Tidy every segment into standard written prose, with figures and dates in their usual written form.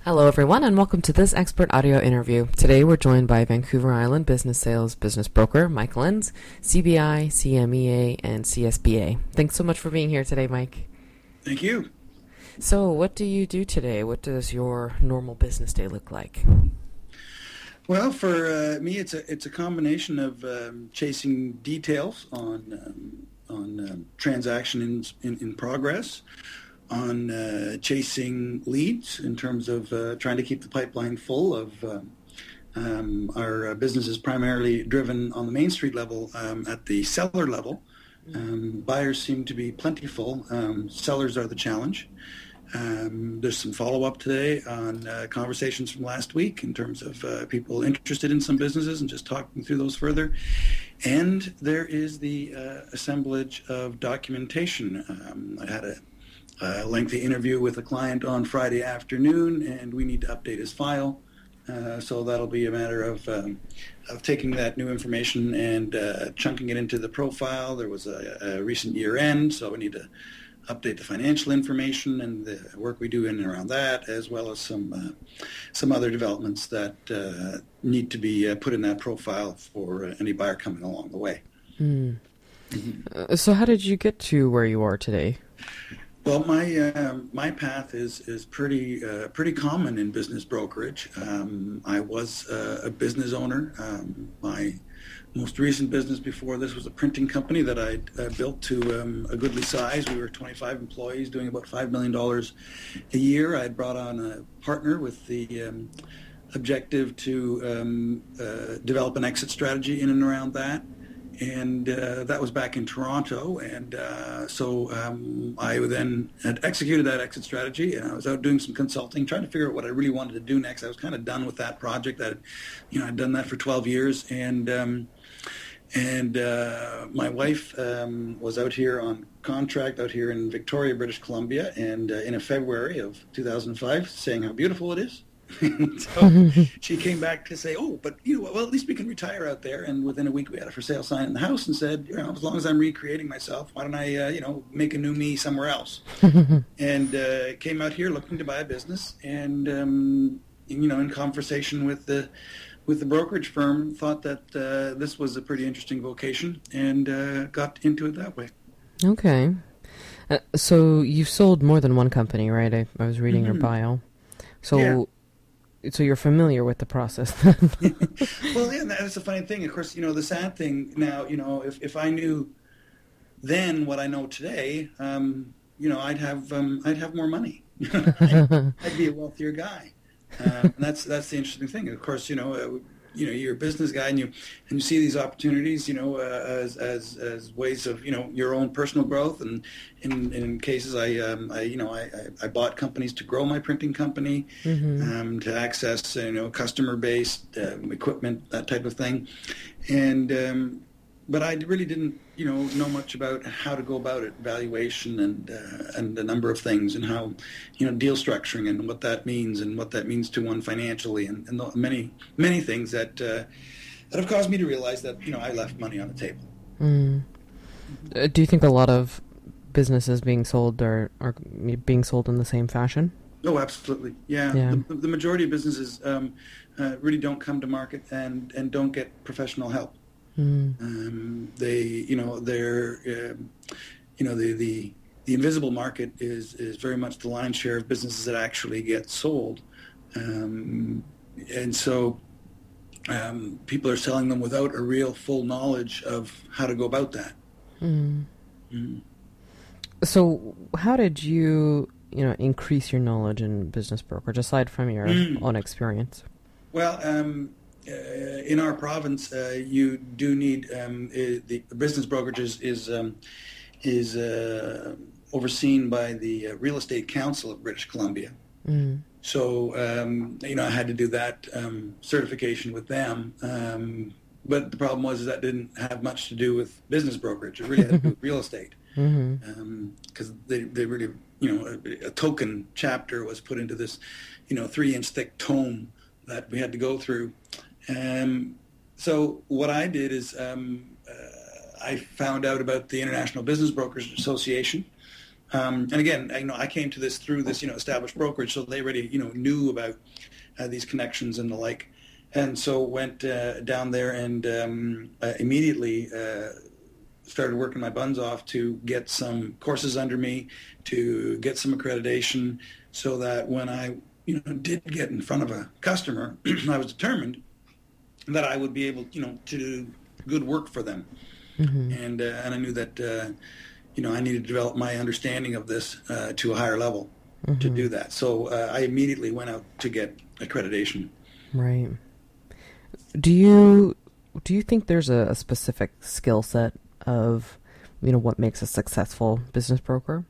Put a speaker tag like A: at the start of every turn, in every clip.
A: Hello, everyone, and welcome to this expert audio interview. Today, we're joined by Vancouver Island business sales business broker Mike Lenz, CBI, CMEA, and CSBA. Thanks so much for being here today, Mike.
B: Thank you.
A: So, what do you do today? What does your normal business day look like?
B: Well, for me, it's a combination of chasing details on transactions in progress, on chasing leads in terms of trying to keep the pipeline full of our business is primarily driven on the Main Street level at the seller level. Buyers seem to be plentiful. Sellers are the challenge. There's some follow-up today on conversations from last week in terms of people interested in some businesses and just talking through those further. And there is the assemblage of documentation. I had a lengthy interview with a client on Friday afternoon, and we need to update his file. So that'll be a matter of taking that new information and chunking it into the profile. There was a recent year end, so we need to update the financial information and the work we do in and around that, as well as some other developments that need to be put in that profile for any buyer coming along the way.
A: So how did you get to where you are today?
B: Well, my path is pretty common in business brokerage. I was a business owner. My most recent business before this was a printing company that I built to a goodly size. We were 25 employees doing about $5 million a year. I had brought on a partner with the objective to develop an exit strategy in and around that. And that was back in Toronto. And so I then had executed that exit strategy, and I was out doing some consulting, trying to figure out what I really wanted to do next. I was kind of done with that project. I'd done that for 12 years. And my wife was out here on contract out here in Victoria, British Columbia, and in February of 2005, saying how beautiful it is. So she came back to say, but well, at least we can retire out there. And within a week, we had a for sale sign in the house and said, as long as I'm recreating myself, why don't I, make a new me somewhere else? And came out here looking to buy a business, and in conversation with the brokerage firm, thought that this was a pretty interesting vocation, and got into it that way.
A: Okay. So you've sold more than one company, right? I was reading your bio. So. Yeah. So you're familiar with the process.
B: Well, yeah, that's a funny thing. Of course, the sad thing now, if I knew then what I know today, I'd have more money. I'd be a wealthier guy. And that's the interesting thing. Of course, you're a business guy, and you see these opportunities, as ways of your own personal growth. And in cases, I bought companies to grow my printing company, to access customer based equipment, that type of thing, and but I really didn't know much about how to go about it, valuation and a number of things, and how deal structuring and what that means to one financially, and many things that have caused me to realize that I left money on the table.
A: Do you think a lot of businesses being sold are being sold in the same fashion?
B: Oh, absolutely. Yeah. The majority of businesses really don't come to market and don't get professional help. The invisible market is very much the lion's share of businesses that actually get sold, and so people are selling them without a real full knowledge of how to go about that.
A: So how did you increase your knowledge in business brokerage aside from your own experience?
B: Well, in our province, you do need the business brokerage is overseen by the Real Estate Council of British Columbia. So I had to do that certification with them. But the problem was that didn't have much to do with business brokerage. It really had to do with real estate, because they really a token chapter was put into this 3-inch thick tome that we had to go through. So what I did is I found out about the International Business Brokers Association, And again, I came to this through this, established brokerage, so they already, knew about these connections and the like. And so went down there and immediately started working my buns off to get some courses under me, to get some accreditation, so that when I, did get in front of a customer, I was determined that I would be able, to do good work for them. Mm-hmm. And I knew that, I needed to develop my understanding of this to a higher level mm-hmm. to do that. So I immediately went out to get accreditation.
A: Right. Do you think there's a specific skill set of, what makes a successful business broker?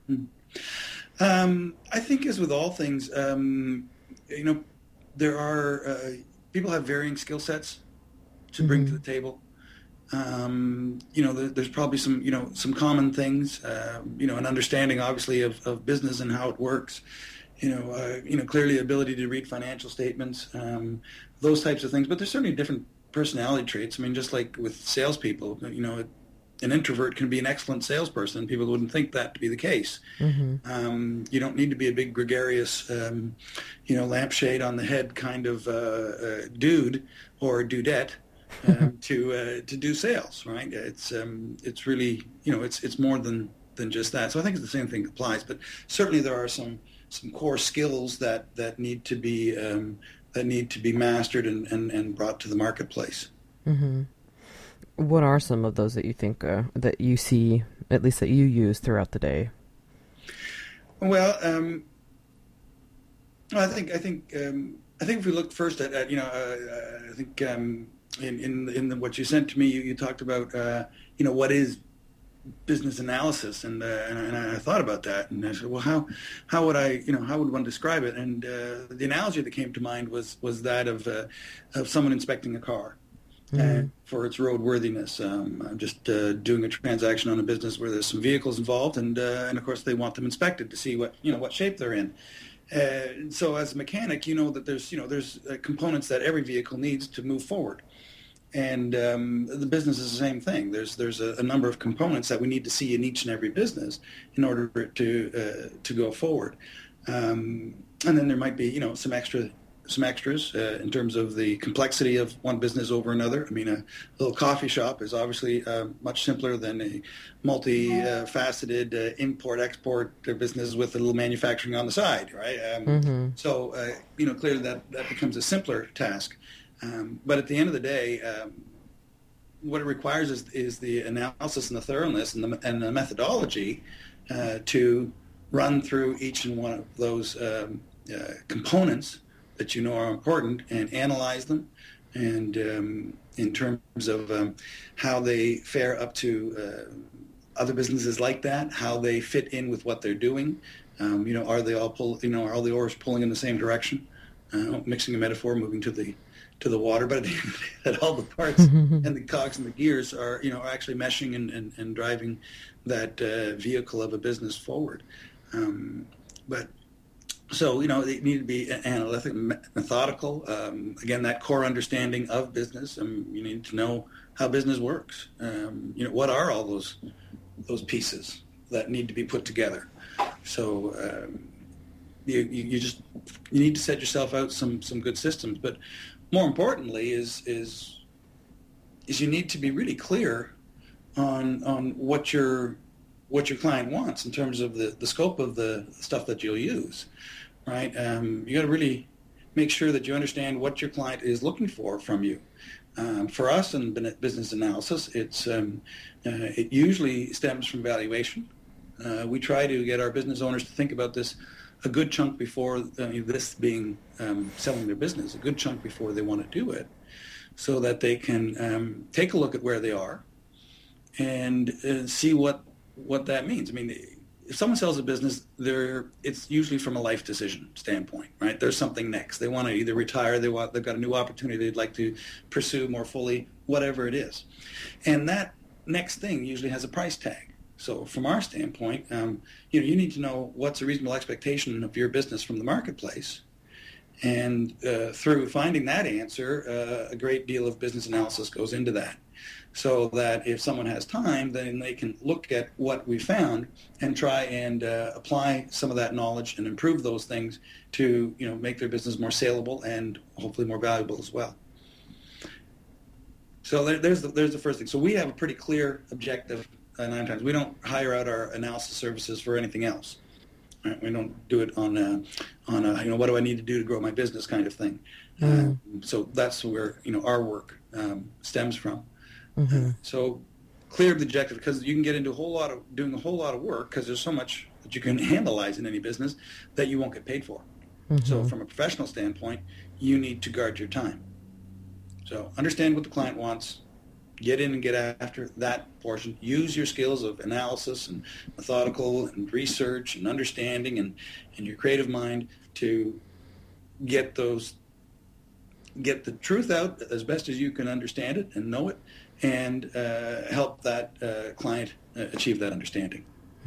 B: I think as with all things, there are people have varying skill sets to bring mm-hmm. to the table. There's probably some common things, an understanding obviously of business and how it works, clearly ability to read financial statements, those types of things. But there's certainly different personality traits. I mean, just like with salespeople, an introvert can be an excellent salesperson. People wouldn't think that to be the case. Mm-hmm. You don't need to be a big gregarious, lampshade on the head kind of dude or dudette. To do sales, right? It's really, it's more than just that. So I think the same thing applies, but certainly there are some core skills that need to be mastered and brought to the marketplace.
A: Mm-hmm. What are some of those that you think that you see, at least that you use throughout the day?
B: Well, I think if we look first at I think. In what you sent to me, you talked about what is business analysis, and I thought about that, and I said, well, how would one describe it? And the analogy that came to mind was that of someone inspecting a car mm-hmm. For its roadworthiness. I'm just doing a transaction on a business where there's some vehicles involved, and of course they want them inspected to see what shape they're in. So as a mechanic, that there's components that every vehicle needs to move forward. And the business is the same thing. There's a number of components that we need to see in each and every business in order for it to go forward. And then there might be some extras in terms of the complexity of one business over another. I mean, a little coffee shop is obviously much simpler than a multi-faceted import-export business with a little manufacturing on the side, right? Mm-hmm. So, clearly that becomes a simpler task. But at the end of the day, what it requires is the analysis and the thoroughness and the methodology to run through each and one of those components that are important and analyze them, and in terms of how they fare up to other businesses like that, how they fit in with what they're doing. Are they all are all the oars pulling in the same direction? Mixing a metaphor, moving to the water, but at the end of the day, that all the parts and the cogs and the gears are actually meshing and driving that vehicle of a business forward. So they need to be analytic, methodical. Again, that core understanding of business. You need to know how business works. What are all those pieces that need to be put together? So you need to set yourself out some good systems, but more importantly is you need to be really clear on what your client wants in terms of the scope of the stuff that you'll use, right? You got to really make sure that you understand what your client is looking for from you. For us in business analysis, it usually stems from valuation. We try to get our business owners to think about this a good chunk before this being selling their business, a good chunk before they want to do it, so that they can take a look at where they are and see what that means. I mean, if someone sells a business, it's usually from a life decision standpoint, right? There's something next. They want to either retire, they've got a new opportunity they'd like to pursue more fully, whatever it is. And that next thing usually has a price tag. So from our standpoint, you need to know what's a reasonable expectation of your business from the marketplace. And through finding that answer, a great deal of business analysis goes into that. so that if someone has time, then they can look at what we found and try and apply some of that knowledge and improve those things to make their business more saleable and hopefully more valuable as well. So there's the first thing. So we have a pretty clear objective. 9 times we don't hire out our analysis services for anything else. Right? We don't do it on a what do I need to do to grow my business kind of thing. So that's where our work stems from. So clear the objective, because you can get into doing a whole lot of work, because there's so much that you can handleize in any business that you won't get paid for. So from a professional standpoint, you need to guard your time. So understand what the client wants, get in and get after that portion. Use your skills of analysis and methodical and research and understanding and your creative mind to get the truth out as best as you can understand it and know it, and help that client achieve that understanding.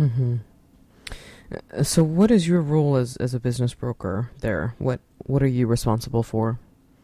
A: So what is your role as a business broker there? What are you responsible for?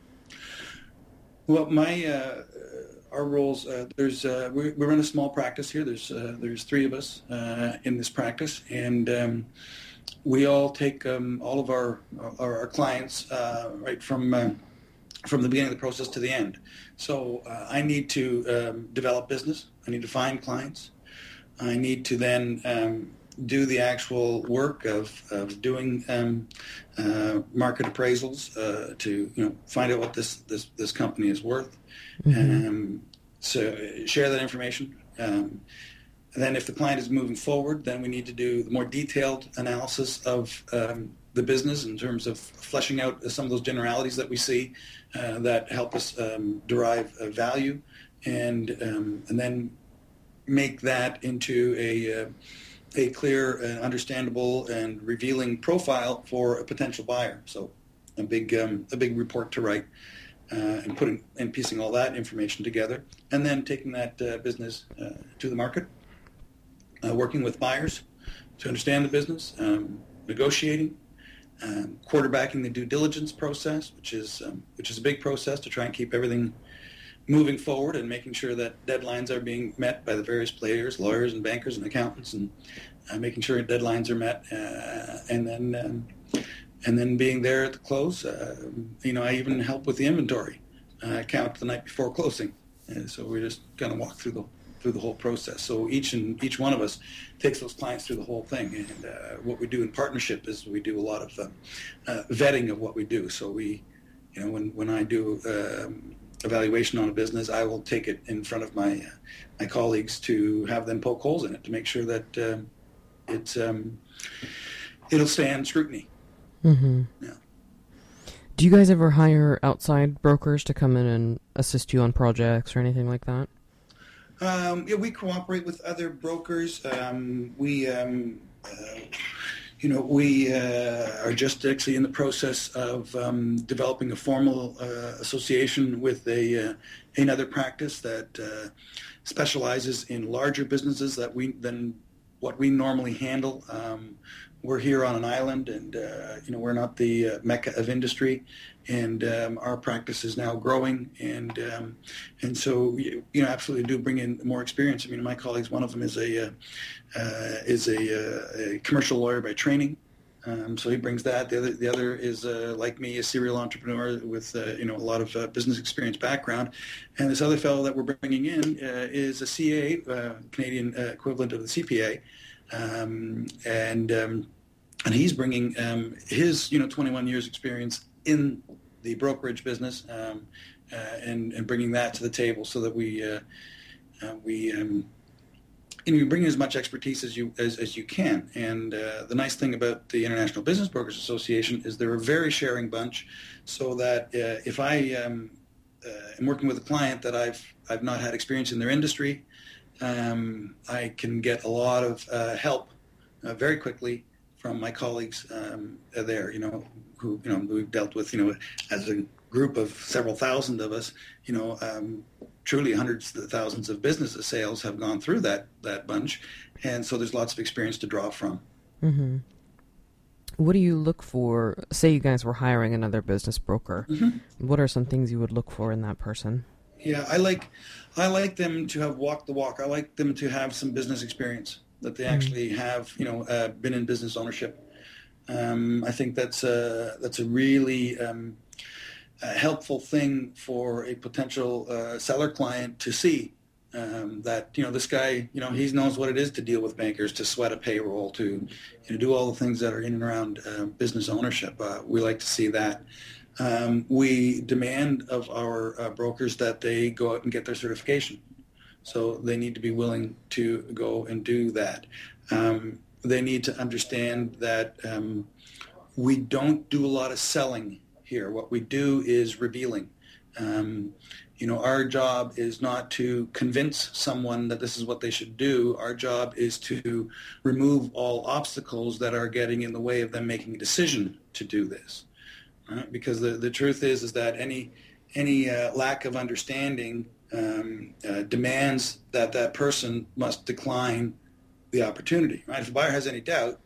B: Well, our roles, we run a small practice here. There's 3 of us in this practice, and we all take all of our clients right from the beginning of the process to the end. So I need to develop business. I need to find clients. I need to then do the actual work of doing market appraisals to find out what this company is worth. So share that information. And then if the client is moving forward, then we need to do the more detailed analysis of the business in terms of fleshing out some of those generalities that we see that help us derive value, and then make that into a clear, understandable, and revealing profile for a potential buyer. So a big report to write, and piecing all that information together, and then taking that business to the market, working with buyers to understand the business, negotiating, quarterbacking the due diligence process, which is a big process to try and keep everything moving forward, and making sure that deadlines are being met by the various players, lawyers and bankers and accountants, and making sure deadlines are met, and then being there at the close. I even help with the inventory count the night before closing. So we just kind of walk through the whole process. So each one of us takes those clients through the whole thing. And what we do in partnership is we do a lot of vetting of what we do. So we, when I do evaluation on a business, I will take it in front of my colleagues to have them poke holes in it to make sure that it'll stand scrutiny. Yeah.
A: Do you guys ever hire outside brokers to come in and assist you on projects or anything like that?
B: We cooperate with other brokers. We are just actually in the process of developing a formal association with another practice that specializes in larger businesses than what we normally handle. We're here on an island, and we're not the mecca of industry, and our practice is now growing, and so absolutely do bring in more experience. I mean, my colleagues, one of them is a commercial lawyer by training, so he brings that. The other is like me, a serial entrepreneur with a lot of business experience background, and this other fellow that we're bringing in is a CA, Canadian equivalent of the CPA. And he's bringing his 21 years experience in the brokerage business, and bringing that to the table, so that we bring in as much expertise as you can. And the nice thing about the International Business Brokers Association is they're a very sharing bunch, so that if I am working with a client that I've not had experience in their industry, I can get a lot of help very quickly from my colleagues there, who we've dealt with, as a group of several thousand of us, truly hundreds of thousands of business sales have gone through that bunch, and so there's lots of experience to draw from.
A: Mm-hmm. What do you look for? Say you guys were hiring another business broker. Mm-hmm. What are some things you would look for in that person?
B: Yeah, I like them to have walked the walk. I like them to have some business experience, that they actually have, been in business ownership. I think that's a really helpful thing for a potential seller client to see, that this guy, he knows what it is to deal with bankers, to sweat a payroll, to do all the things that are in and around business ownership. We like to see that. We demand of our brokers that they go out and get their certification. So they need to be willing to go and do that. They need to understand that we don't do a lot of selling here. What we do is revealing. Our job is not to convince someone that this is what they should do. Our job is to remove all obstacles that are getting in the way of them making a decision to do this. Right? Because the truth is that any lack of understanding demands that person must decline the opportunity. Right? If the buyer has any doubt,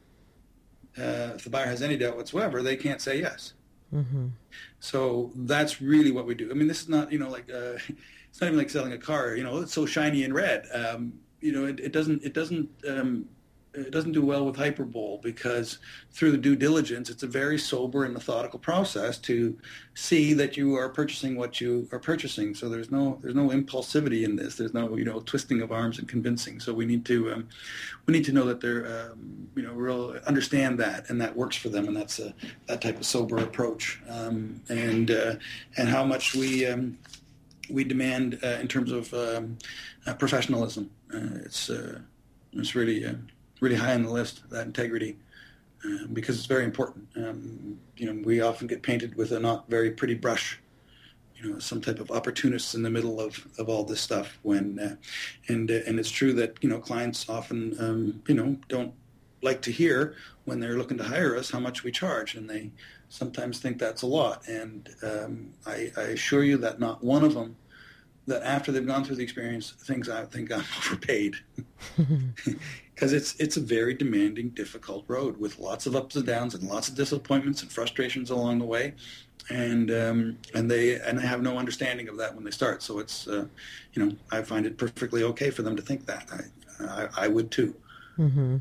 B: whatsoever, they can't say yes. Mm-hmm. So that's really what we do. I mean, this is not, it's not even like selling a car. It's so shiny and red. It doesn't do well with hyperbole, because through the due diligence, it's a very sober and methodical process to see that you are purchasing what you are purchasing. So there's no impulsivity in this. There's no twisting of arms and convincing. So we need to know that they're real understand that, and that works for them, and that's that type of sober approach, and how much we demand in terms of professionalism. It's really high on the list, that integrity, because it's very important. We often get painted with a not very pretty brush, some type of opportunists in the middle of all this stuff. And it's true that clients often don't like to hear, when they're looking to hire us, how much we charge, and they sometimes think that's a lot. And I assure you that not one of them, that after they've gone through the experience, thinks I think I'm overpaid. Because it's a very demanding, difficult road with lots of ups and downs and lots of disappointments and frustrations along the way, and they have no understanding of that when they start. So it's I find it perfectly okay for them to think that. I would too.
A: Mm-hmm.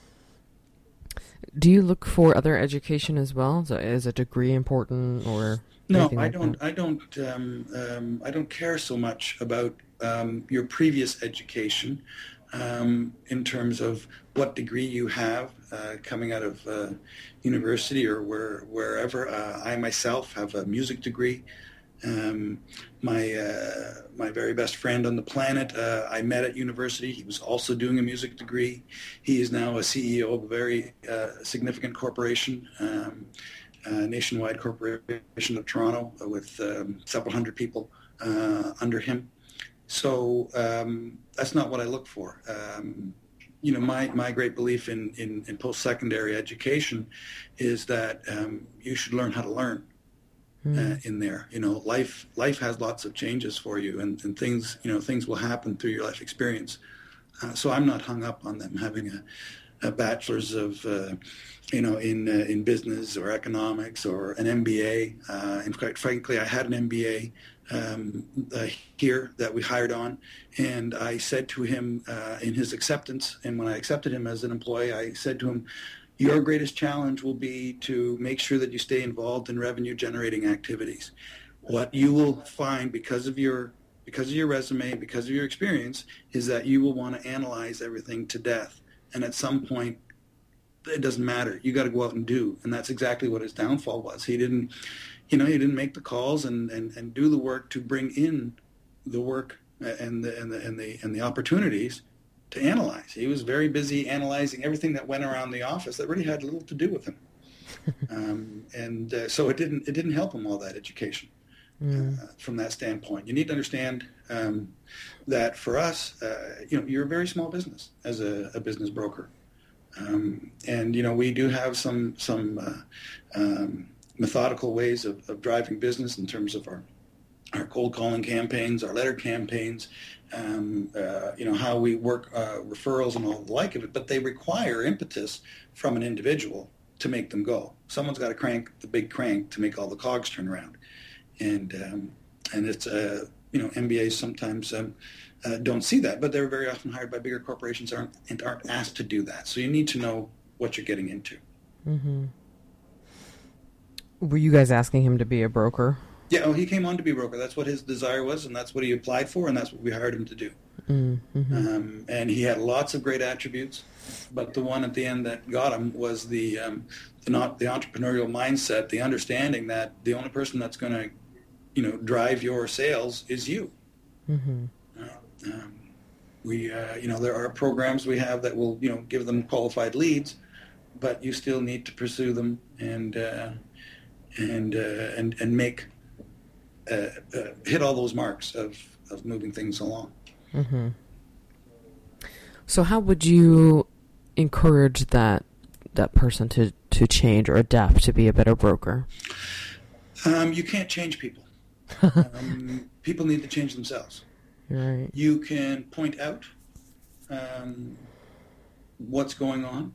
A: Do you look for other education as well? So is a degree important, or
B: no? I don't. I don't care so much about your previous education. In terms of what degree you have coming out of university or wherever. I myself have a music degree. My very best friend on the planet, I met at university. He was also doing a music degree. He is now a CEO of a very significant corporation, Nationwide Corporation of Toronto, with several hundred people under him. So that's not what I look for. My great belief in post-secondary education is that you should learn how to learn in there. Life has lots of changes for you, and things will happen through your life experience. So I'm not hung up on them having a bachelor's of in business or economics or an MBA. In fact, frankly, I had an MBA here that we hired on, and I said to him in his acceptance, and when I accepted him as an employee, I said to him, your greatest challenge will be to make sure that you stay involved in revenue generating activities. What you will find because of your resume, because of your experience, is that you will want to analyze everything to death, and at some point it doesn't matter. You got to go out and do, and that's exactly what his downfall was. He didn't make the calls and do the work to bring in the work and the opportunities to analyze. He was very busy analyzing everything that went around the office that really had little to do with him, so it didn't help him, all that education. From that standpoint, you need to understand that for us, you're a very small business as a business broker, and we do have some methodical ways of driving business in terms of our cold calling campaigns, our letter campaigns, how we work referrals and all the like of it, but they require impetus from an individual to make them go. Someone's got to crank the big crank to make all the cogs turn around. And it's MBAs sometimes don't see that, but they're very often hired by bigger corporations and aren't asked to do that. So you need to know what you're getting into.
A: Mm-hmm. Were you guys asking him to be a broker?
B: Yeah, he came on to be a broker. That's what his desire was, and that's what he applied for, and that's what we hired him to do.
A: Mm-hmm.
B: And he had lots of great attributes, but the one at the end that got him was the entrepreneurial mindset, the understanding that the only person that's going to, drive your sales is you.
A: Mm-hmm.
B: There are programs we have that will, give them qualified leads, but you still need to pursue them and make hit all those marks of moving things along.
A: Mm-hmm. So how would you encourage that person to change or adapt to be a better broker?
B: You can't change people. People need to change themselves.
A: Right.
B: You can point out what's going on.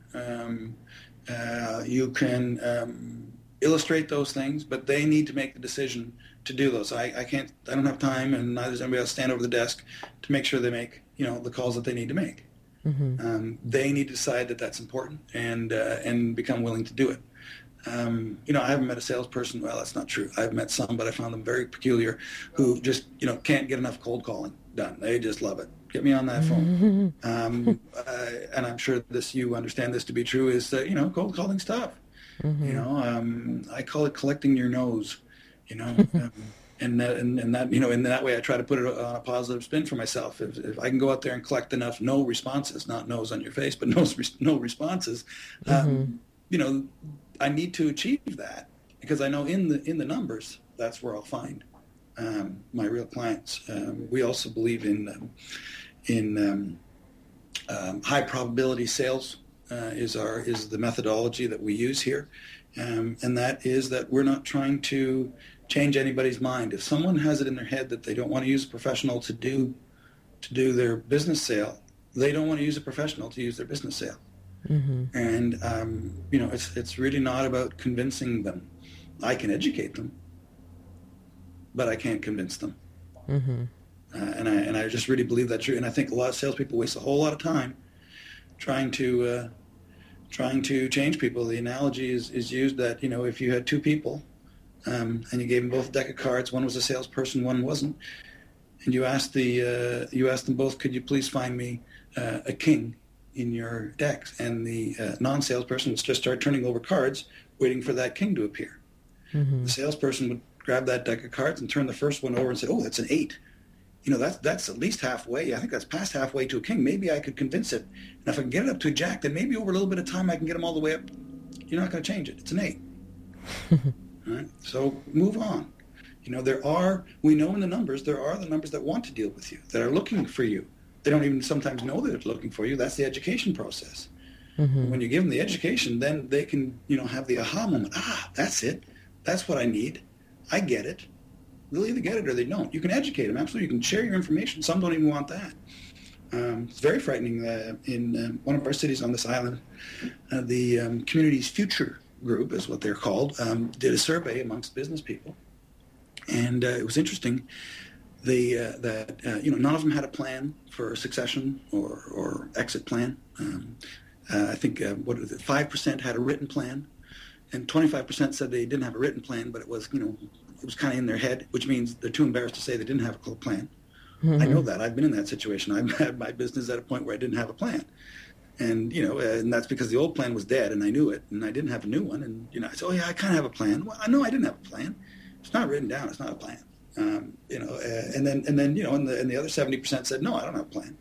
B: You can illustrate those things, but they need to make the decision to do those. I don't have time, and neither does anybody else stand over the desk to make sure they make the calls that they need to make.
A: Mm-hmm.
B: They need to decide that that's important and become willing to do it. I haven't met a salesperson. Well, that's not true. I've met some, but I found them very peculiar, who just can't get enough cold calling done. They just love it. Get me on that phone. And I'm sure you understand this to be true. Is cold calling stuff.
A: Mm-hmm.
B: I call it collecting your nose. And that in that way I try to put it on a positive spin for myself. If I can go out there and collect enough no responses, not no's on your face, but no responses, I need to achieve that, because I know in the numbers that's where I'll find my real clients. We also believe in high probability sales is the methodology that we use here, and that is that we're not trying to change anybody's mind. If someone has it in their head that they don't want to use a professional to do their business sale, they don't want to use a professional to use their business sale.
A: Mm-hmm.
B: And it's really not about convincing them. I can educate them, but I can't convince them.
A: Mm-hmm.
B: And I just really believe that's true. And I think a lot of salespeople waste a whole lot of time trying to change people. The analogy is used that if you had two people and you gave them both a deck of cards, one was a salesperson, one wasn't, and you asked them both, could you please find me a king in your decks? And the non-salesperson would just start turning over cards, waiting for that king to appear.
A: Mm-hmm.
B: The salesperson would grab that deck of cards and turn the first one over and say, "Oh, that's an 8. That's at least halfway. I think that's past halfway to a king. Maybe I could convince it. And if I can get it up to a jack, then maybe over a little bit of time I can get them all the way up. You're not going to change it. It's an 8. All right? So move on. We know in the numbers, there are the numbers that want to deal with you, that are looking for you. They don't even sometimes know that they're looking for you. That's the education process.
A: Mm-hmm.
B: When you give them the education, then they can, have the aha moment. That's it. That's what I need. I get it. They'll either get it or they don't. You can educate them. Absolutely. You can share your information. Some don't even want that. It's very frightening. In one of our cities on this island, the Communities Future Group is what they're called, did a survey amongst business people. And it was interesting. None of them had a plan for succession or exit plan. I think 5% had a written plan, and 25% said they didn't have a written plan, but it was kind of in their head, which means they're too embarrassed to say they didn't have a plan. Mm-hmm. I know that. I've been in that situation. I've had my business at a point where I didn't have a plan, and and that's because the old plan was dead, and I knew it, and I didn't have a new one, and I said, "Oh yeah, I kind of have a plan." Well, no, I didn't have a plan. It's not written down. It's not a plan. And the other 70% said, "No, I don't have a plan."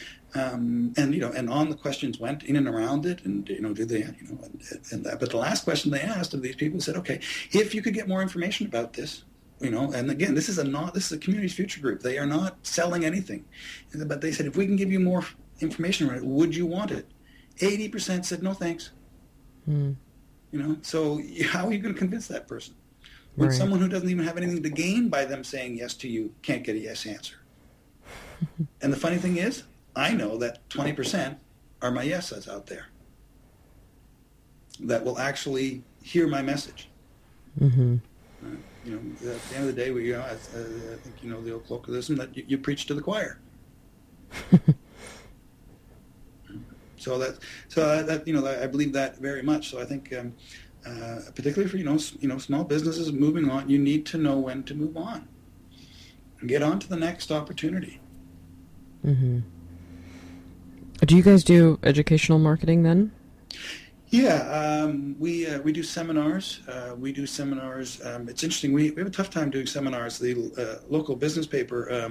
B: And on the questions went in and around it, and did they, and that. But the last question they asked of these people said, "Okay, if you could get more information about this, and again, this is a Communities Future Group. They are not selling anything, but they said, if we can give you more information around it, would you want it?" 80% said, "No, thanks."
A: Mm.
B: So how are you going to convince that person when
A: Right.
B: someone who doesn't even have anything to gain by them saying yes to you can't get a yes answer? And the funny thing is, I know that 20% are my yeses out there that will actually hear my message.
A: Mm-hmm.
B: at the end of the day, I think the old colloquialism that you preach to the choir. I believe that very much. So I think, particularly for small businesses moving on, you need to know when to move on and get on to the next opportunity.
A: Mm-hmm. Do you guys do educational marketing then?
B: Yeah, we do seminars. It's interesting. We have a tough time doing seminars. The local business paper,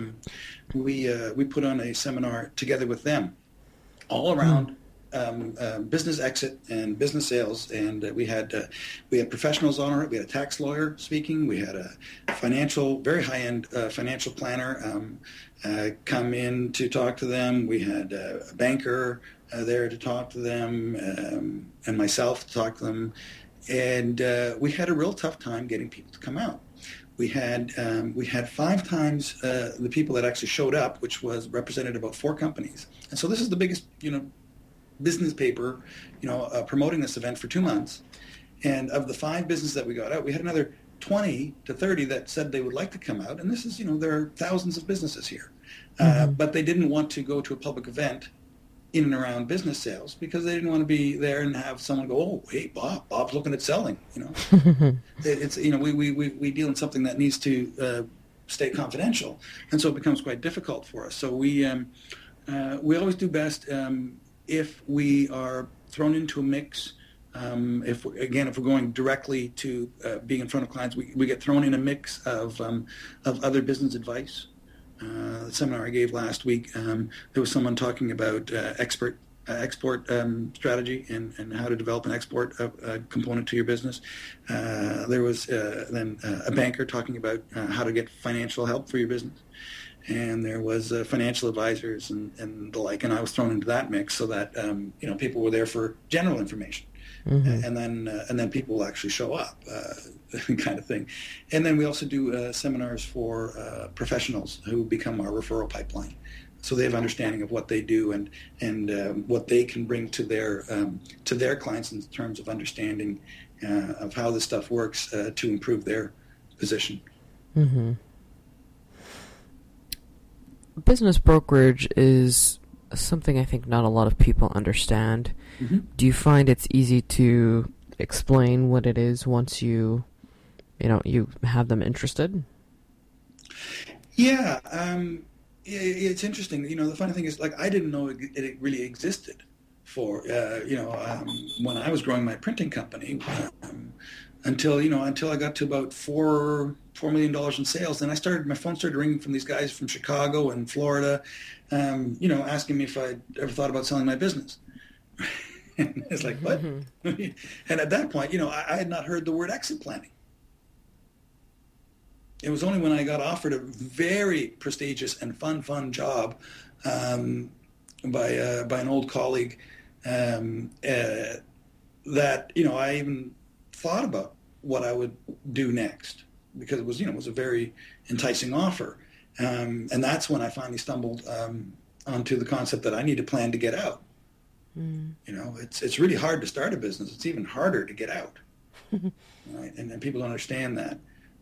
B: we put on a seminar together with them, all around business exit and business sales. And we had professionals on it. We had a tax lawyer speaking. We had a very high-end financial planner come in to talk to them. We had a banker there to talk to them, and myself to talk to them, and we had a real tough time getting people to come out. We had 5 times the people that actually showed up, which was represented about 4 companies, and so this is the biggest business paper promoting this event for 2 months, and of the 5 businesses that we got out, we had another 20 to 30 that said they would like to come out, and this is there are thousands of businesses here, but they didn't want to go to a public event in and around business sales because they didn't want to be there and have someone go, oh, hey, Bob's looking at selling. It's we deal in something that needs to stay confidential, and so it becomes quite difficult for us. So we always do best if we are thrown into a mix. If we're going directly to being in front of clients, we get thrown in a mix of other business advice. The seminar I gave last week, there was someone talking about export strategy and how to develop an export component to your business. There was then a banker talking about how to get financial help for your business. And there was financial advisors and the like, and I was thrown into that mix so that people were there for general information. Mm-hmm. And then people will actually show up, kind of thing. And then we also do seminars for professionals who become our referral pipeline, so they have understanding of what they do and what they can bring to their clients in terms of understanding of how this stuff works to improve their position.
A: Mm-hmm. Business brokerage is something I think not a lot of people understand. Mm-hmm. Do you find it's easy to explain what it is once you have them interested?
B: Yeah, it's interesting. The funny thing is, I didn't know it really existed for when I was growing my printing company until I got to about $4 million in sales. Then my phone started ringing from these guys from Chicago and Florida, asking me if I'd ever thought about selling my business. And it's like, what? Mm-hmm. And at that point, I had not heard the word exit planning. It was only when I got offered a very prestigious and fun job by an old colleague that I even thought about what I would do next, because it was a very enticing offer, and that's when I finally stumbled onto the concept that I need to plan to get out. Mm. It's really hard to start a business. It's even harder to get out, right? And people don't understand that.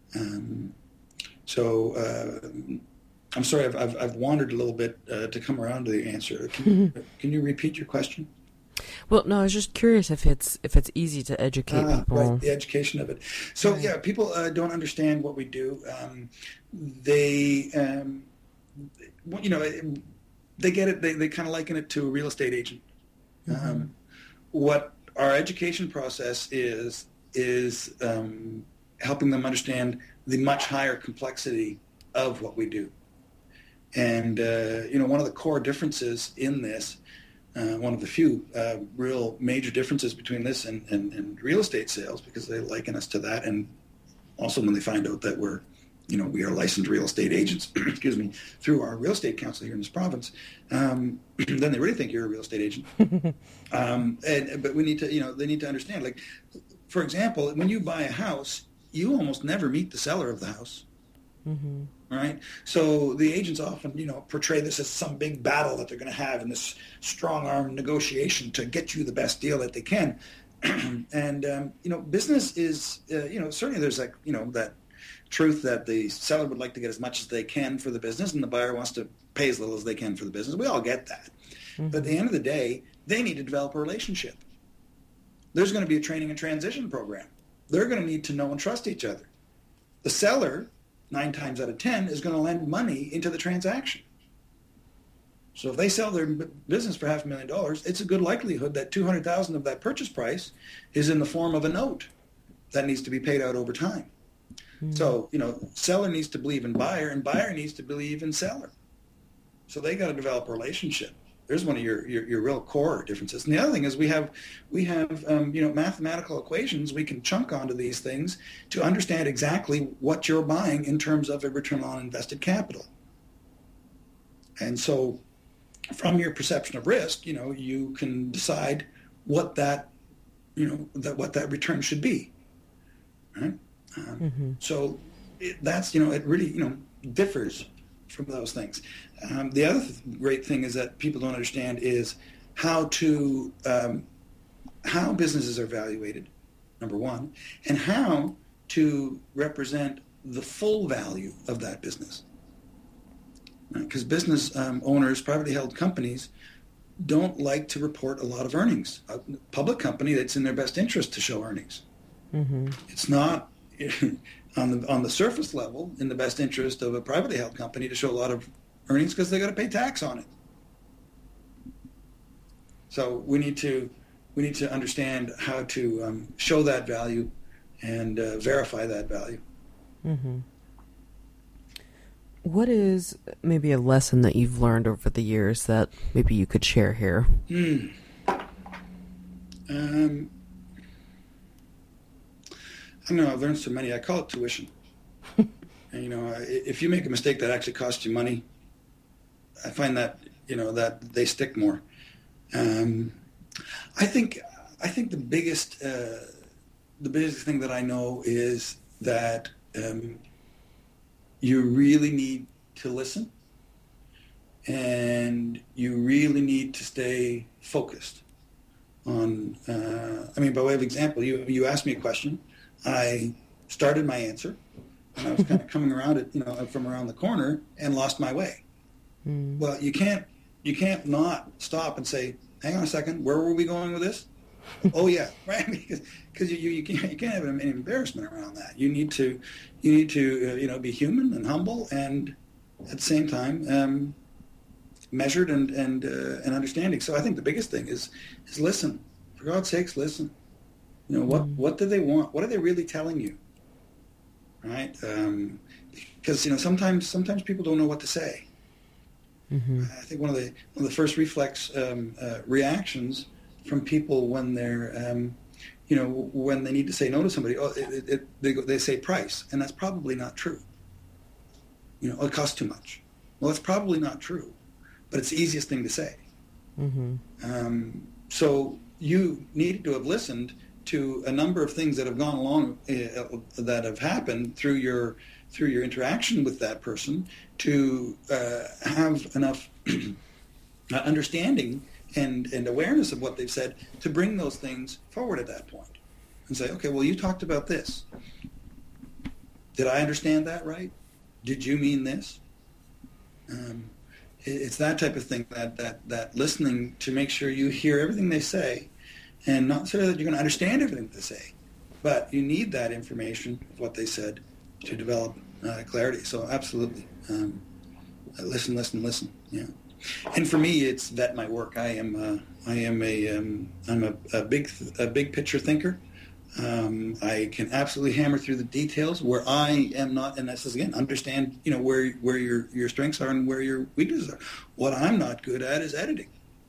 B: So I'm sorry, I've wandered a little bit to come around to the answer. Can you repeat your question?
A: Well, no, I was just curious if it's easy to educate people.
B: Right, the education of it. So right. Yeah, people don't understand what we do. They get it. They kind of liken it to a real estate agent. Mm-hmm. What our education process is helping them understand the much higher complexity of what we do. And one of the core differences in this. One of the few real major differences between this and real estate sales, because they liken us to that, and also when they find out that we are licensed real estate agents, excuse me, through our real estate council here in this province, then they really think you're a real estate agent. But we need to, they need to understand, like, for example, when you buy a house, you almost never meet the seller of the house. Mm-hmm. Right, so the agents often, portray this as some big battle that they're going to have in this strong-arm negotiation to get you the best deal that they can. And business is, certainly there's that truth that the seller would like to get as much as they can for the business and the buyer wants to pay as little as they can for the business. We all get that. Mm-hmm. But at the end of the day, they need to develop a relationship. There's going to be a training and transition program. They're going to need to know and trust each other. The seller, 9 times out of 10, is going to lend money into the transaction. So if they sell their business for $500,000, it's a good likelihood that $200,000 of that purchase price is in the form of a note that needs to be paid out over time. Mm-hmm. So, seller needs to believe in buyer, and buyer needs to believe in seller. So they got to develop a relationship. There's one of your real core differences. And the other thing is we have mathematical equations we can chunk onto these things to understand exactly what you're buying in terms of a return on invested capital. And so from your perception of risk, you can decide what that return should be. Right? So it really, differs from those things. The other great thing is that people don't understand is how businesses are evaluated, number one, and how to represent the full value of that business. Because business owners, privately held companies, don't like to report a lot of earnings. A public company, it's in their best interest to show earnings. Mm-hmm. It's not on the surface level in the best interest of a privately held company to show a lot of earnings because they got to pay tax on it. So we need to understand how to show that value and verify that value.
A: Mm-hmm. What is maybe a lesson that you've learned over the years that maybe you could share here?
B: I know I've learned so many. I call it tuition. And, if you make a mistake that actually costs you money, I find that that they stick more. I think the biggest thing that I know is that you really need to listen, and you really need to stay focused on. By way of example, you asked me a question. I started my answer, and I was kind of coming around it, from around the corner, and lost my way. Mm. Well, you can't not stop and say, "Hang on a second, where were we going with this?" Oh yeah, right. Because you can't have an embarrassment around that. You need to be human and humble, and at the same time measured and understanding. So I think the biggest thing is listen. For God's sakes, listen. What do they want? What are they really telling you? Right? Because sometimes people don't know what to say. Mm-hmm. I think one of the first reflex reactions from people when they're when they need to say no to somebody, they say price, and that's probably not true. It costs too much. Well, it's probably not true, but it's the easiest thing to say. Mm-hmm. So you need to have listened to a number of things that have gone along, that have happened through your interaction with that person to have enough understanding and awareness of what they've said to bring those things forward at that point and say, okay, well, you talked about this. Did I understand that right? Did you mean this? It's that type of thing, that listening to make sure you hear everything they say, and not so that you're going to understand everything they say, but you need that information of what they said to develop clarity. So absolutely, listen. Yeah, and for me, it's vet my work. I'm a big picture thinker. I can absolutely hammer through the details where I am not, and this is again, understand where your strengths are and where your weaknesses are. What I'm not good at is editing.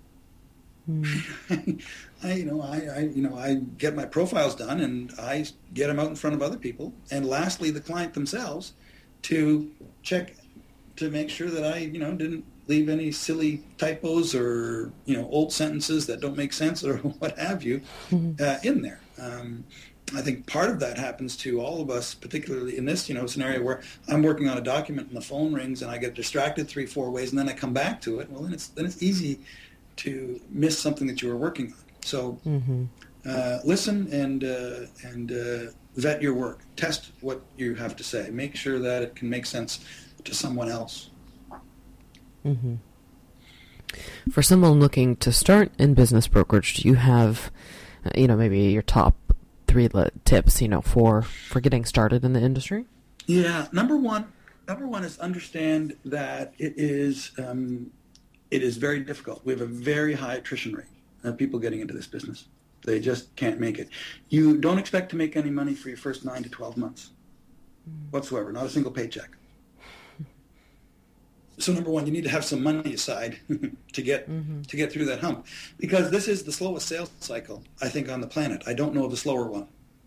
B: I get my profiles done and I get them out in front of other people, and lastly, the client themselves to check to make sure that I didn't leave any silly typos or old sentences that don't make sense or what have you in there. I think part of that happens to all of us, particularly in this scenario where I'm working on a document and the phone rings and I get distracted 3-4 ways and then I come back to it. Well, then it's easy to miss something that you were working on. So listen and vet your work, test what you have to say, make sure that it can make sense to someone else.
A: Mm-hmm. For someone looking to start in business brokerage, do you have, maybe your top 3 tips, for getting started in the industry?
B: Yeah, number one is understand that it is very difficult. We have a very high attrition rate of people getting into this business. They just can't make it. You don't expect to make any money for your first 9 to 12 months whatsoever, not a single paycheck. So number one, you need to have some money aside to get through that hump, because this is the slowest sales cycle, I think, on the planet. I don't know of a slower one.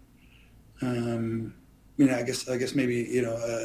B: I guess maybe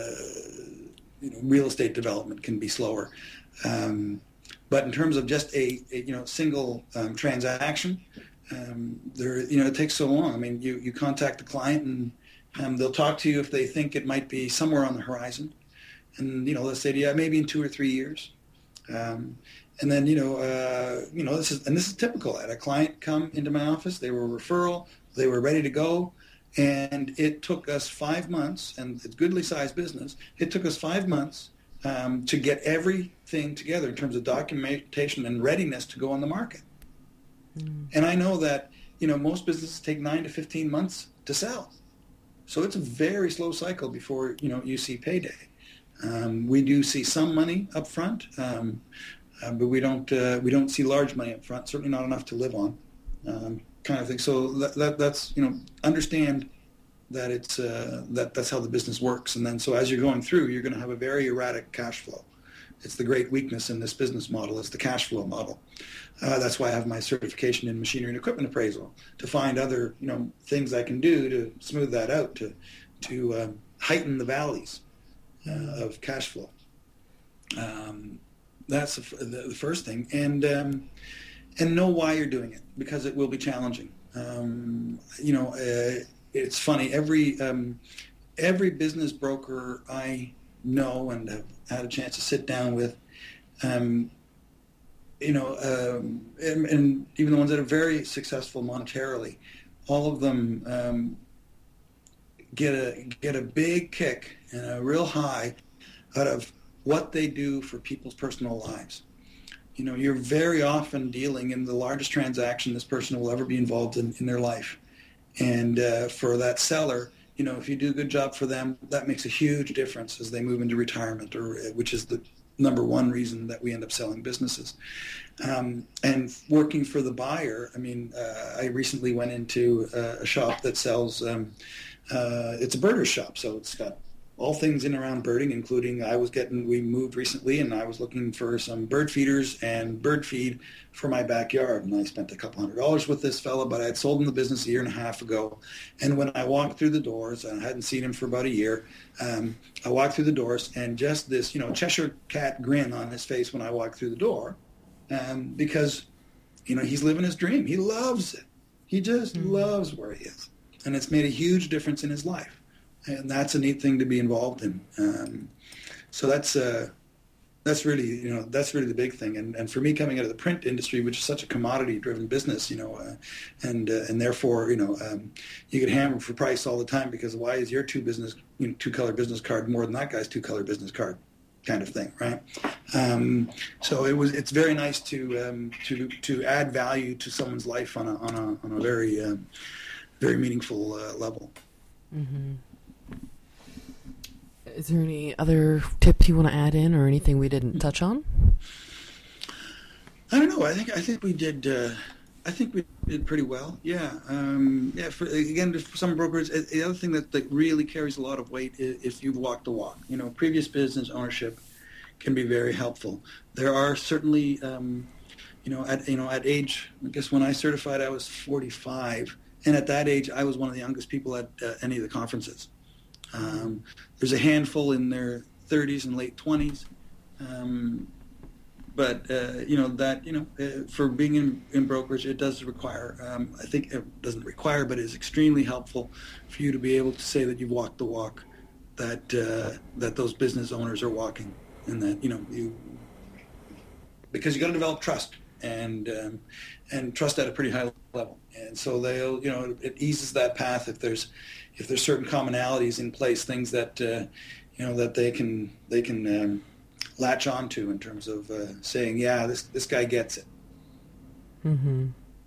B: real estate development can be slower, but in terms of just a single transaction, it takes so long. I mean, you contact the client and they'll talk to you if they think it might be somewhere on the horizon. And, they'll say to you, maybe in 2 or 3 years. And then, this is typical. I had a client come into my office. They were a referral. They were ready to go. And it took us 5 months, and it's a goodly sized business. It took us 5 months to get everything together in terms of documentation and readiness to go on the market. And I know that, most businesses take 9 to 15 months to sell. So it's a very slow cycle before, you see payday. We do see some money up front, but we don't see large money up front. Certainly not enough to live on, kind of thing. So that's understand that it's that's how the business works. And then so as you're going through, you're going to have a very erratic cash flow. It's the great weakness in this business model. It's the cash flow model. That's why I have my certification in machinery and equipment appraisal, to find other things I can do to smooth that out, to heighten the valleys of cash flow. That's the first thing, and know why you're doing it, because it will be challenging. It's funny. Every business broker I know and have had a chance to sit down with, and even the ones that are very successful monetarily, all of them get a big kick and a real high out of what they do for people's personal lives. You're very often dealing in the largest transaction this person will ever be involved in their life. And for that seller, if you do a good job for them, that makes a huge difference as they move into retirement, which is the number one reason that we end up selling businesses. And working for the buyer, I recently went into a shop that sells, it's a birder's shop, so it's got all things in and around birding, including we moved recently, and I was looking for some bird feeders and bird feed for my backyard. And I spent a couple $100 with this fella, but I had sold him the business 1.5 years ago. And when I walked through the doors, and I hadn't seen him for about a year, I walked through the doors, and just this, Cheshire cat grin on his face when I walked through the door, because, he's living his dream. He loves it. He just loves where he is. And it's made a huge difference in his life. And that's a neat thing to be involved in. So that's really the big thing. And for me, coming out of the print industry, which is such a commodity-driven business, and therefore, you get hammered for price all the time, because why is your two-color business card more than that guy's two-color business card, kind of thing, right? So it's very nice to add value to someone's life on a very very meaningful level.
A: Mm-hmm. Is there any other tips you want to add in, or anything we didn't touch on?
B: I don't know. I think we did. I think we did pretty well. Yeah. For some brokers, the other thing that really carries a lot of weight is if you've walked the walk. Previous business ownership can be very helpful. There are certainly, at age, I guess when I certified, I was 45, and at that age, I was one of the youngest people at any of the conferences. There's a handful in their 30s and late 20s, but for being in brokerage, it does require. I think it doesn't require, but it's extremely helpful for you to be able to say that you've walked the walk that those business owners are walking, and that because you got to develop trust and trust at a pretty high level. And so they'll, it eases that path if there's certain commonalities in place, things that that they can latch onto in terms of saying, yeah, this guy gets it.
A: Mm-hmm.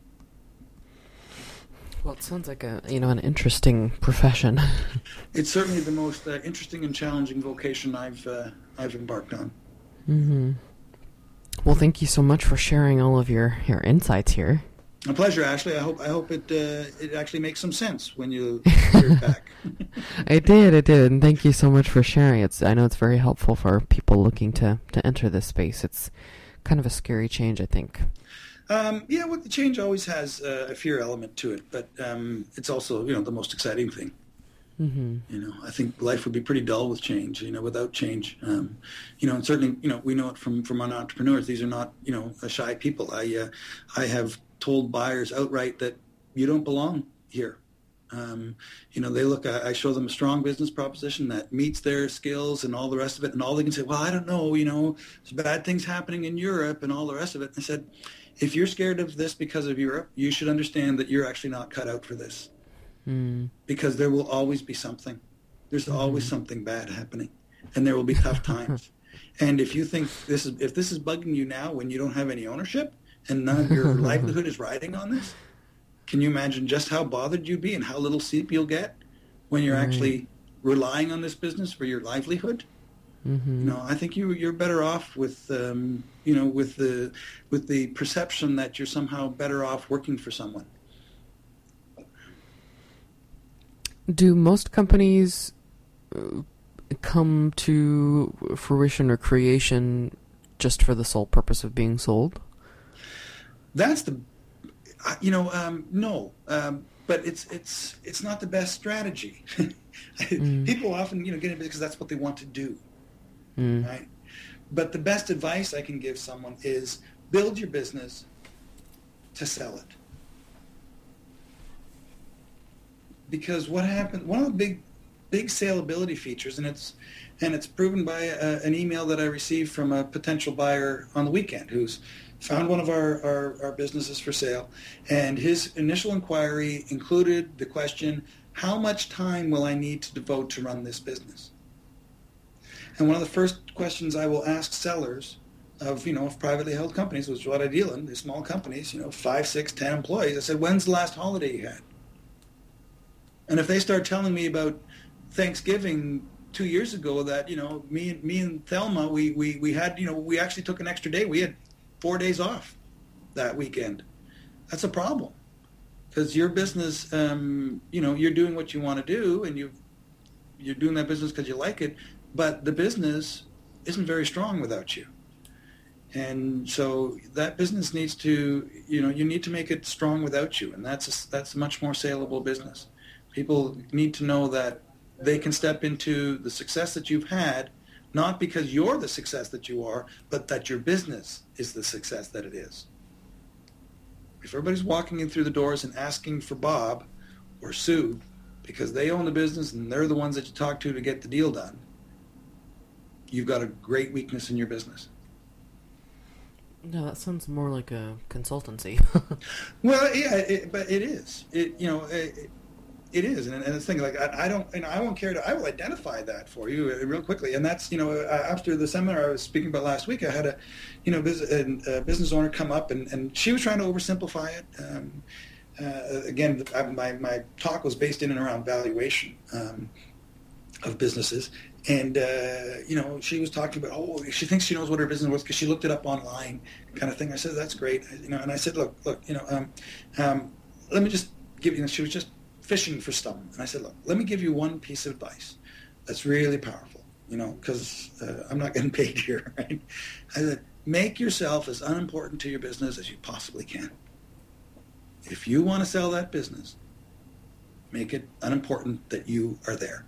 A: Well, it sounds like an interesting profession.
B: It's certainly the most interesting and challenging vocation I've embarked on.
A: Mm-hmm. Well, thank you so much for sharing all of your insights here.
B: A pleasure, Ashley. I hope it actually makes some sense when you hear it back.
A: It did, and thank you so much for sharing. I know it's very helpful for people looking to enter this space. It's kind of a scary change, I think.
B: Well, the change always has a fear element to it, but it's also, the most exciting thing.
A: Mm-hmm.
B: I think life would be pretty dull with change, without change. And certainly, we know it from our entrepreneurs. These are not, shy people. I have told buyers outright that you don't belong here. They look, I show them a strong business proposition that meets their skills and all the rest of it. And all they can say, well, I don't know, there's bad things happening in Europe and all the rest of it. And I said, if you're scared of this because of Europe, you should understand that you're actually not cut out for this. Because there will always be something. There's always something bad happening, and there will be tough times. And if you think if this is bugging you now when you don't have any ownership and none of your livelihood is riding on this, can you imagine just how bothered you'd be and how little sleep you'll get when you're actually relying on this business for your livelihood?
A: Mm-hmm.
B: I think you're better off with with the perception that you're somehow better off working for someone.
A: Do most companies come to fruition or creation just for the sole purpose of being sold?
B: That's no, but it's not the best strategy. People often get into it because that's what they want to do, right? But the best advice I can give someone is build your business to sell it. Because what happened, one of the big saleability features, and it's proven by an email that I received from a potential buyer on the weekend who's found one of our businesses for sale, and his initial inquiry included the question, how much time will I need to devote to run this business? And one of the first questions I will ask sellers of privately held companies, which is what I deal in, they're small companies, 5, 6, 10 employees, I said, when's the last holiday you had? And if they start telling me about Thanksgiving 2 years ago that, me and Thelma, we had, we actually took an extra day. We had 4 days off that weekend. That's a problem because your business, you're doing what you want to do and you're doing that business because you like it, but the business isn't very strong without you. And so that business needs to, you need to make it strong without you. And that's a much more saleable business. People need to know that they can step into the success that you've had, not because you're the success that you are, but that your business is the success that it is. If everybody's walking in through the doors and asking for Bob or Sue because they own the business and they're the ones that you talk to get the deal done, you've got a great weakness in your business.
A: No, that sounds more like a consultancy.
B: Well, yeah, but it is. It is, and the thing like I won't care to. I will identify that for you real quickly, and that's after the seminar I was speaking about last week, I had a business owner come up, and she was trying to oversimplify it. Again, my talk was based in and around valuation of businesses, and she was talking about she thinks she knows what her business was because she looked it up online, kind of thing. I said that's great, and I said look, let me just give you. She was just fishing for something. And I said, look, let me give you one piece of advice that's really powerful, because I'm not getting paid here, right? I said, make yourself as unimportant to your business as you possibly can. If you want to sell that business, make it unimportant that you are there.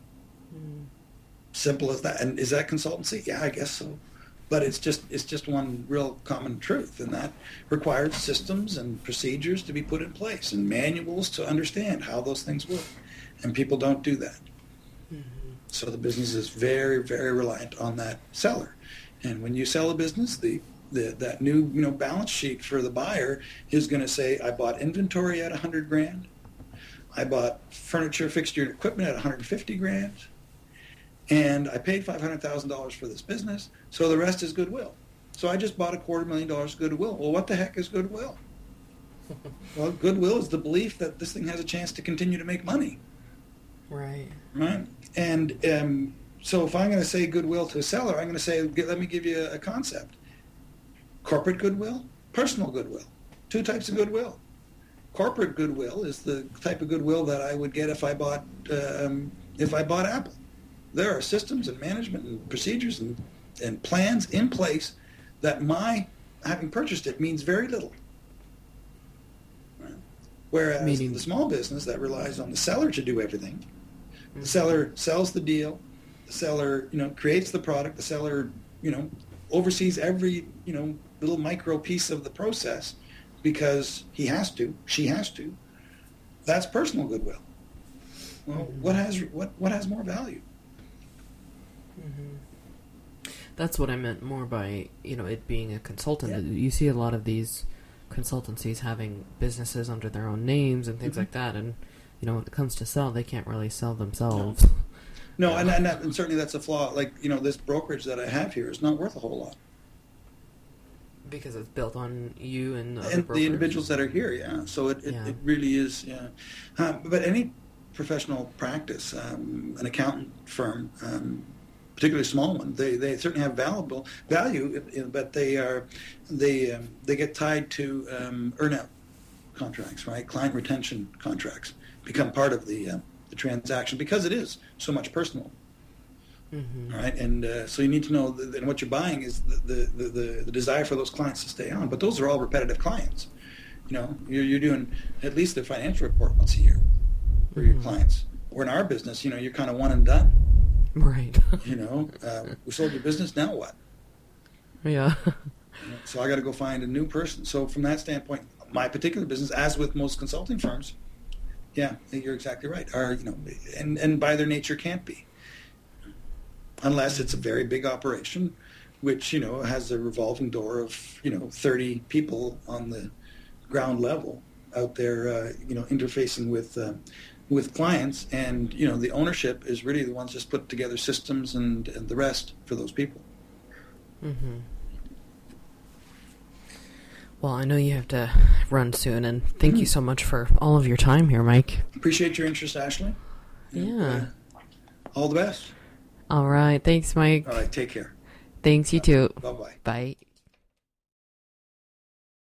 B: Simple as that. And is that consultancy? Yeah, I guess so. But it's just one real common truth, and that requires systems and procedures to be put in place and manuals to understand how those things work. And people don't do that. Mm-hmm. So the business is very, very reliant on that seller. And when you sell a business, the that new balance sheet for the buyer is going to say, I bought inventory at $100,000, I bought furniture, fixture, and equipment at $150,000, and I paid $500,000 for this business, so the rest is goodwill. So I just bought $250,000 goodwill. Well, what the heck is goodwill? Well, goodwill is the belief that this thing has a chance to continue to make money.
A: Right.
B: Right. And so if I'm going to say goodwill to a seller, I'm going to say, let me give you a concept. Corporate goodwill, personal goodwill. Two types of goodwill. Corporate goodwill is the type of goodwill that I would get if I bought Apple. There are systems and management and procedures and plans in place that my having purchased it means very little. Right? Whereas the small business that relies on the seller to do everything, the seller sells the deal, the seller creates the product, the seller oversees every little micro piece of the process because he has to, she has to. That's personal goodwill. Well, what has more value?
A: Mm-hmm. That's what I meant more by, it being a consultant.
B: Yeah.
A: You see a lot of these consultancies having businesses under their own names and things like that, and, when it comes to sell, they can't really sell themselves.
B: No, and certainly that's a flaw. Like, this brokerage that I have here is not worth a whole lot.
A: Because it's built on you and
B: the individuals that are here, yeah. So it really is, yeah. But any professional practice, an accountant firm, particularly a small one, they certainly have value, but they get tied to earn-out contracts, right? Client retention contracts become part of the transaction because it is so much personal. Mm-hmm. Right, and so you need to know that what you're buying is the desire for those clients to stay on. But those are all repetitive clients. You're doing at least a financial report once a year for your clients. Or in our business, you're kind of one and done.
A: Right.
B: We sold your business, now what?
A: Yeah.
B: So I got to go find a new person. So from that standpoint, my particular business, as with most consulting firms, yeah, you're exactly right. Are and by their nature can't be. Unless it's a very big operation, which, has a revolving door of, 30 people on the ground level out there, interfacing with clients. And, the ownership is really the ones just put together systems and the rest for those people.
A: Mm-hmm. Well, I know you have to run soon, and thank you so much for all of your time here, Mike.
B: Appreciate your interest, Ashley.
A: Yeah.
B: All the best.
A: All right. Thanks, Mike.
B: All right. Take care.
A: Thanks. You too.
B: Bye-bye.
A: Bye.